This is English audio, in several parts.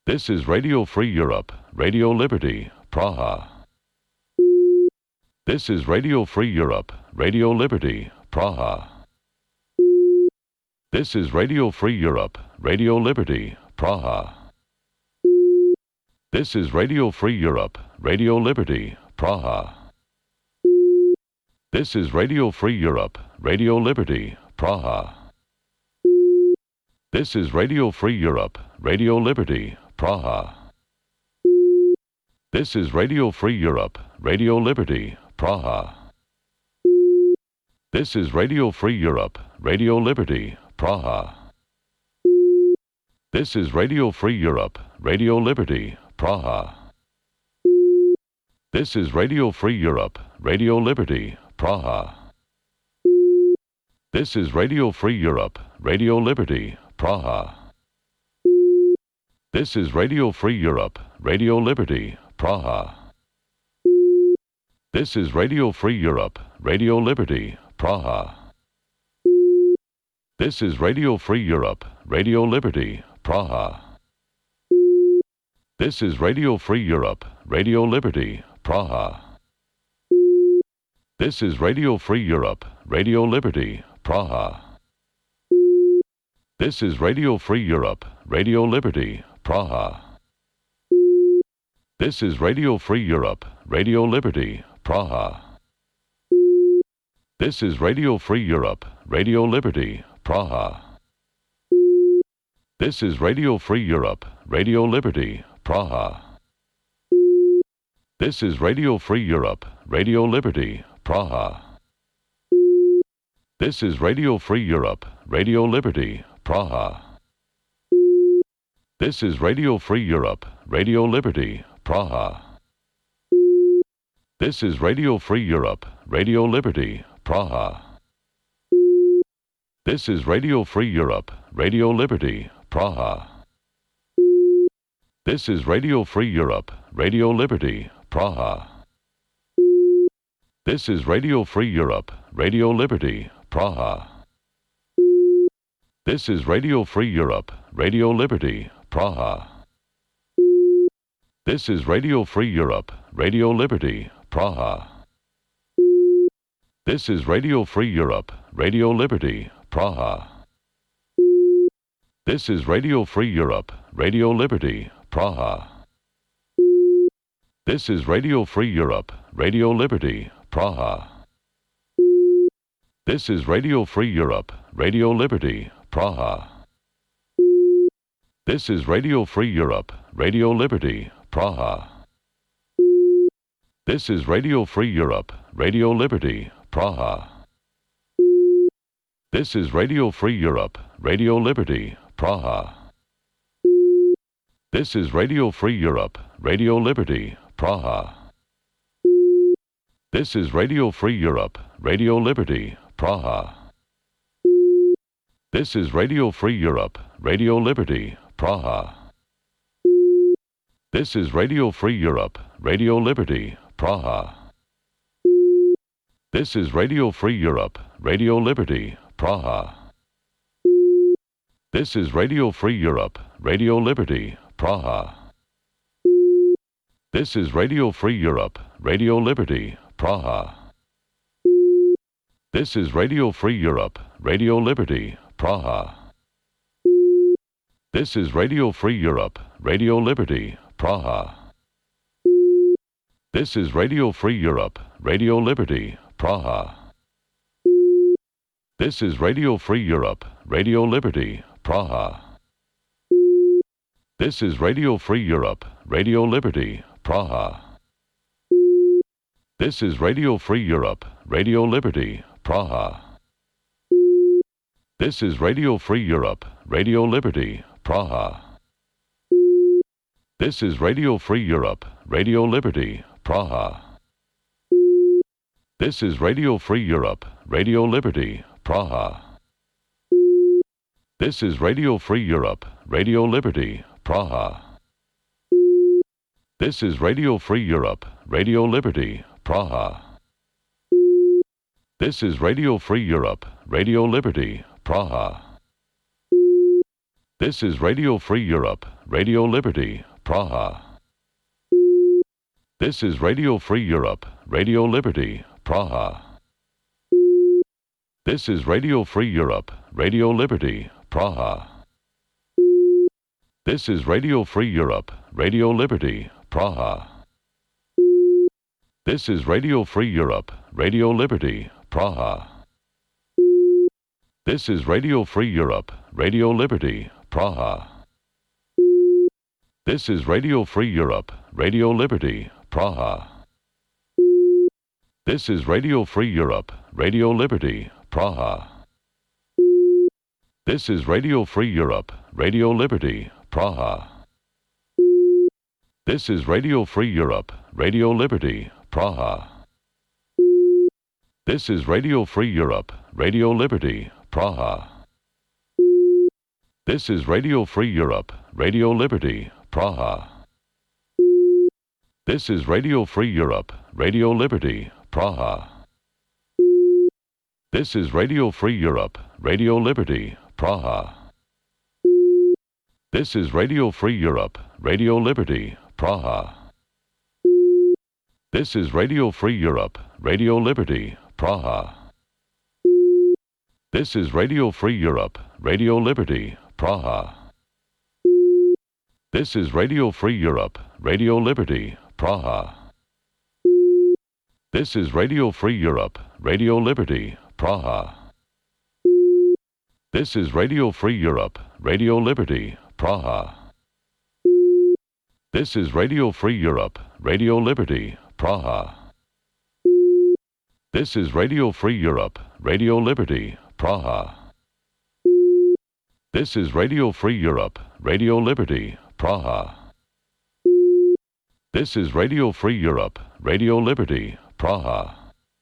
This is Radio Free Europe, Radio Liberty, Praha. This is Radio Free Europe, Radio Liberty, Praha. This is Radio Free Europe, Radio Liberty, Praha. This is Radio Free Europe, Radio Liberty, Praha. This is Radio Free Europe, Radio Liberty, Praha. This is Radio Free Europe, Radio Liberty, Praha. This is Radio Free Europe, Radio Liberty, Praha. This is Radio Free Europe, Radio Liberty, Praha. This is Radio Free Europe, Radio Liberty, Praha. This is Radio Free Europe, Radio Liberty, Praha. This is Radio Free Europe, Radio Liberty, Praha. This is Radio Free Europe, Radio Liberty, Praha. This is Radio Free Europe, Radio Liberty, Praha. This is Radio Free Europe, Radio Liberty, Praha. This is Radio Free Europe, Radio Liberty, Praha. This is Radio Free Europe, Radio Liberty, Praha. This is Radio Free Europe, Radio Liberty, Praha. This is Radio Free Europe, Radio Liberty, Praha. This is Radio Free Europe, Radio Liberty, Praha. This is Radio Free Europe, Radio Liberty, Praha. This is Radio Free Europe, Radio Liberty, Praha. This is Radio Free Europe, Radio Liberty, Praha. This is Radio Free Europe, Radio Liberty, Praha. This is Radio Free Europe, Radio Liberty, Praha. This is Radio Free Europe, Radio Liberty, Praha. This is Radio Free Europe, Radio Liberty, Praha. This is Radio Free Europe, Radio Liberty, Praha. This is Radio Free Europe, Radio Liberty, Praha. This is Radio Free Europe, Radio Liberty, Praha. This is Radio Free Europe, Radio Liberty, Praha. This is Radio Free Europe, Radio Liberty, Praha. This is Radio Free Europe, Radio Liberty, Praha. This is Radio Free Europe, Radio Liberty, Praha. This is Radio Free Europe, Radio Liberty, Praha. This is Radio Free Europe, Radio Liberty, Praha. This is Radio Free Europe, Radio Liberty, Praha. This is Radio Free Europe, Radio Liberty, Praha. This is Radio Free Europe, Radio Liberty, Praha. This is Radio Free Europe, Radio Liberty, Praha. This is Radio Free Europe, Radio Liberty, Praha. This is Radio Free Europe, Radio Liberty, Praha. This is Radio Free Europe, Radio Liberty, Praha. This is Radio Free Europe, Radio Liberty, Praha. This is Radio Free Europe, Radio Liberty, Praha. This is Radio Free Europe, Radio Liberty, Praha. This is Radio Free Europe, Radio Liberty, Praha. This is Radio Free Europe, Radio Liberty, Praha. This is Radio Free Europe, Radio Liberty, Praha. This is Radio Free Europe, Radio Liberty, Praha. This is Radio Free Europe, Radio Liberty, Praha. This is Radio Free Europe, Radio Liberty, Praha. This is Radio Free Europe, Radio Liberty, Praha. This is Radio Free Europe, Radio Liberty, Praha. This is Radio Free Europe, Radio Liberty, Praha. This is Radio Free Europe, Radio Liberty, Praha. This is Radio Free Europe, Radio Liberty, Praha. This is Radio Free Europe, Radio Liberty, Praha. This is Radio Free Europe, Radio Liberty, Praha. This is Radio Free Europe, Radio Liberty, Praha. This is Radio Free Europe, Radio Liberty, Praha. This is Radio Free Europe, Radio Liberty, Praha. This is Radio Free Europe, Radio Liberty, Praha. This is Radio Free Europe, Radio Liberty, Praha. This is Radio Free Europe, Radio Liberty, Praha. This is Radio Free Europe, Radio Liberty, Praha. This is Radio Free Europe, Radio Liberty, Praha. This is Radio Free Europe, Radio Liberty, Praha. This is Radio Free Europe, Radio Liberty, Praha. This is Radio Free Europe, Radio Liberty, Praha. This is Radio Free Europe, Radio Liberty, Praha. This is Radio Free Europe, Radio Liberty, Praha. This is Radio Free Europe, Radio Liberty, Praha. This is Radio Free Europe, Radio Liberty, Praha. This is Radio Free Europe, Radio Liberty, Praha. This is Radio Free Europe, Radio Liberty, Praha. This is Radio Free Europe, Radio Liberty, Praha. This is Radio Free Europe, Radio Liberty, Praha. This is Radio Free Europe, Radio Liberty, Praha. This is Radio Free Europe, Radio Liberty, Praha.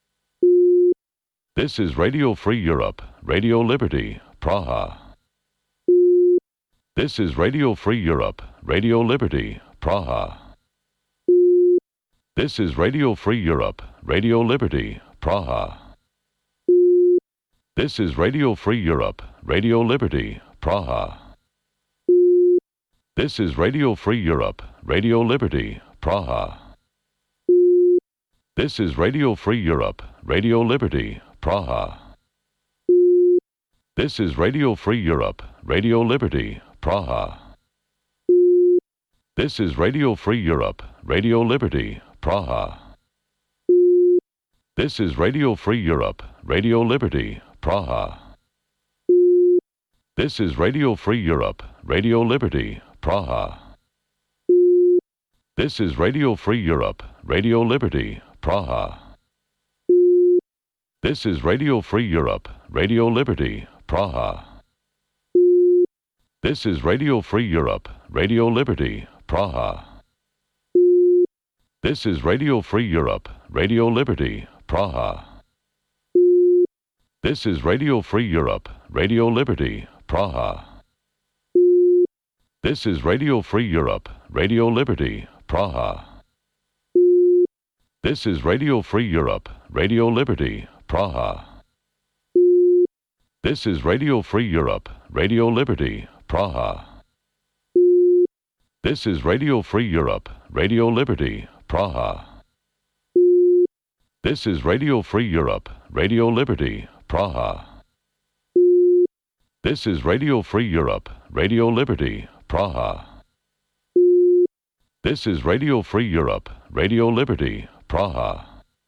This is Radio Free Europe, Radio Liberty, Praha. This is Radio Free Europe, Radio Liberty, Praha. This is Radio Free Europe, Radio Liberty, Praha. This is Radio Free Europe, Radio Liberty, Praha. This is Radio Free Europe, Radio Liberty, Praha. This is Radio Free Europe, Radio Liberty, Praha. This is Radio Free Europe, Radio Liberty, Praha. This is Radio Free Europe, Radio Liberty, Praha. This is Radio Free Europe, Radio Liberty, Praha. This is Radio Free Europe, Radio Liberty, Praha. This is Radio Free Europe, Radio Liberty, Praha. This is Radio Free Europe, Radio Liberty, Praha. This is Radio Free Europe, Radio Liberty, Praha. This is Radio Free Europe, Radio Liberty, Praha. This is Radio Free Europe, Radio Liberty, Praha. This is Radio Free Europe, Radio Liberty, Praha. This is Radio Free Europe, Radio Liberty, Praha. This is Radio Free Europe, Radio Liberty, Praha. This is Radio Free Europe, Radio Liberty, Praha. This is Radio Free Europe, Radio Liberty, Praha. This is Radio Free Europe, Radio Liberty, Praha. This is Radio Free Europe, Radio Liberty, Praha.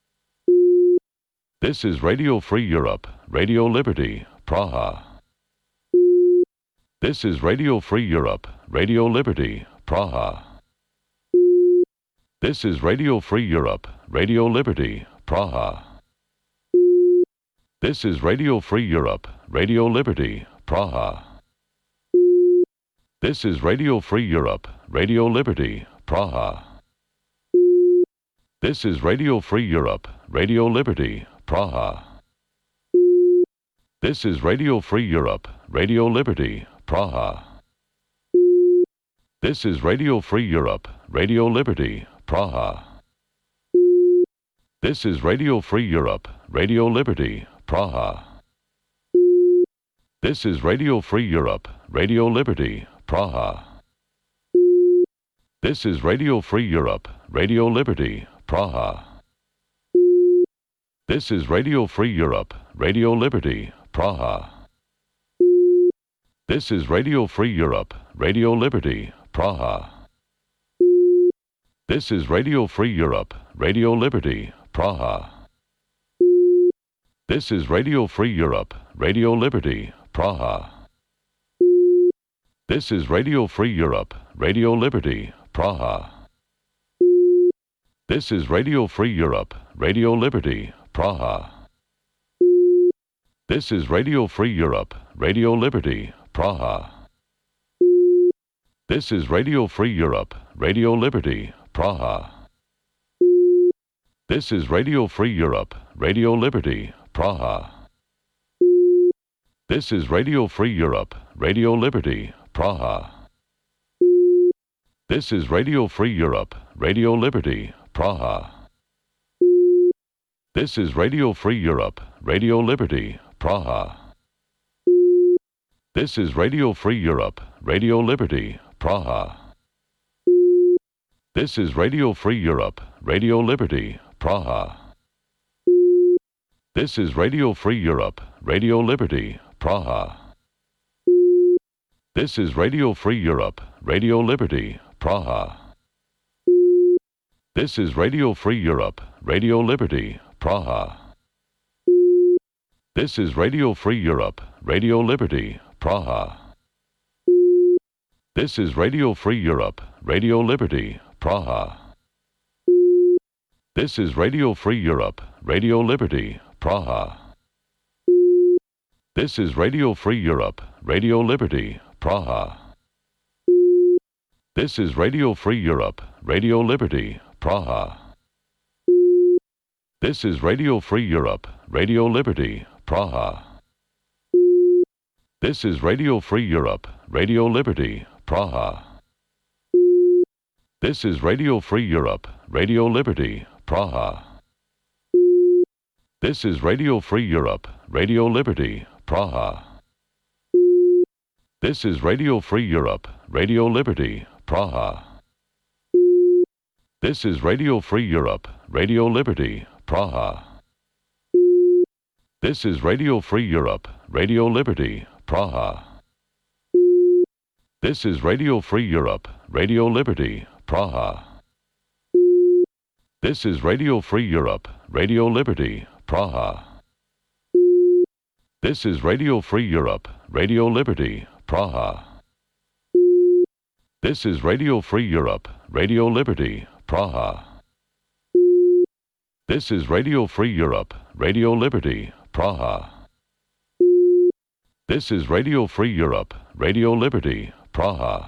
This is Radio Free Europe, Radio Liberty, Praha. This is Radio Free Europe, Radio Liberty, Praha. This is Radio Free Europe, Radio Liberty, Praha. This is Radio Free Europe, Radio Liberty, Praha. This is Radio Free Europe, Radio Liberty, Praha. This is Radio Free Europe, Radio Liberty, Praha. This is Radio Free Europe, Radio Liberty, Praha. This is Radio Free Europe, Radio Liberty, Praha. This is Radio Free Europe, Radio Liberty, Praha. This is Radio Free Europe, Radio Liberty, Praha. This is Radio Free Europe, Radio Liberty, Praha. This is Radio Free Europe, Radio Liberty, Praha. This is Radio Free Europe, Radio Liberty, Praha. This is Radio Free Europe, Radio Liberty, Praha. This is Radio Free Europe, Radio Liberty, Praha. This is Radio Free Europe, Radio Liberty, Praha. This is Radio Free Europe, Radio Liberty, Praha. This is Radio Free Europe, Radio Liberty, Praha. This is Radio Free Europe, Radio Liberty, Praha. This is Radio Free Europe, Radio Liberty, Praha. This is Radio Free Europe, Radio Liberty, Praha. This is Radio Free Europe, Radio Liberty, Praha. This is Radio Free Europe, Radio Liberty, Praha. This is Radio Free Europe, Radio Liberty, Praha. This is Radio Free Europe, Radio Liberty, Praha. This is Radio Free Europe, Radio Liberty, Praha. This is Radio Free Europe, Radio Liberty, Praha. This is Radio Free Europe, Radio Liberty, Praha. This is Radio Free Europe, Radio Liberty, Praha. This is Radio Free Europe, Radio Liberty, Praha. This is Radio Free Europe, Radio Liberty, Praha. This is Radio Free Europe, Radio Liberty, Praha. This is Radio Free Europe, Radio Liberty, Praha. This is Radio Free Europe, Radio Liberty, Praha. This is Radio Free Europe, Radio Liberty, Praha. This is Radio Free Europe, Radio Liberty, Praha. This is Radio Free Europe, Radio Liberty, Praha. This is Radio Free Europe, Radio Liberty, Praha. This is Radio Free Europe, Radio Liberty, Praha. This is Radio Free Europe, Radio Liberty, Praha. This is Radio Free Europe, Radio Liberty, Praha. This is Radio Free Europe, Radio Liberty, Praha. This is Radio Free Europe, Radio Liberty, Praha. This is Radio Free Europe, Radio Liberty, Praha. This is Radio Free Europe, Radio Liberty, Praha. This is Radio Free Europe, Radio Liberty, Praha.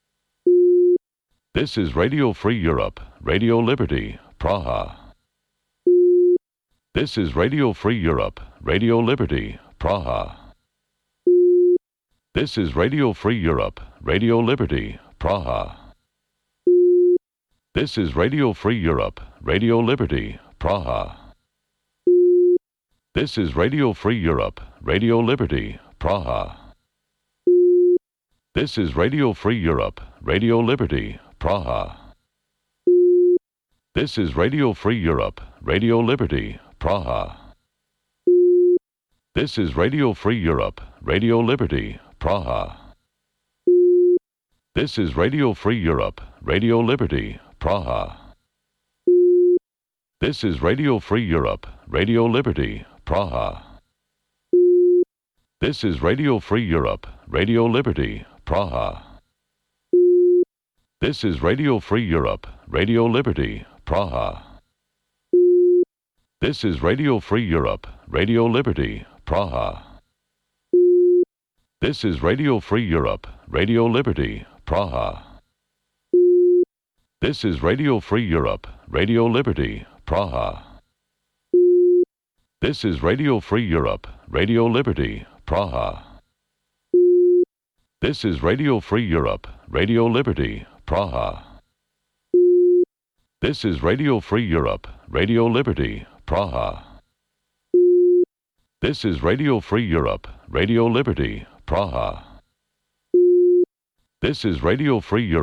This is Radio Free Europe, Radio Liberty, Praha. This is Radio Free Europe, Radio Liberty, Praha. This is Radio Free Europe, Radio Liberty, Praha. This is Radio Free Europe, Radio Liberty, Praha. This is Radio Free Europe, Radio Liberty, Praha. This is Radio Free Europe, Radio Liberty, Praha. This is Radio Free Europe, Radio Liberty, Praha. This is Radio Free Europe, Radio Liberty, Praha. This is Radio Free Europe, Radio Liberty, Praha. This is Radio Free Europe, Radio Liberty, Praha. This is Radio Free Europe, Radio Liberty, Praha. This is Radio Free Europe, Radio Liberty, Praha. This is Radio Free Europe, Radio Liberty, Praha. This is Radio Free Europe, Radio Liberty, Praha. This is Radio Free Europe, Radio Liberty, Praha. This is Radio Free Europe, Radio Liberty, Praha. This is Radio Free Europe, Radio Liberty, Praha. This is Radio Free Europe, Radio Liberty, Praha. This is Radio Free Europe, Radio Liberty, Praha. This is Radio Free Europe.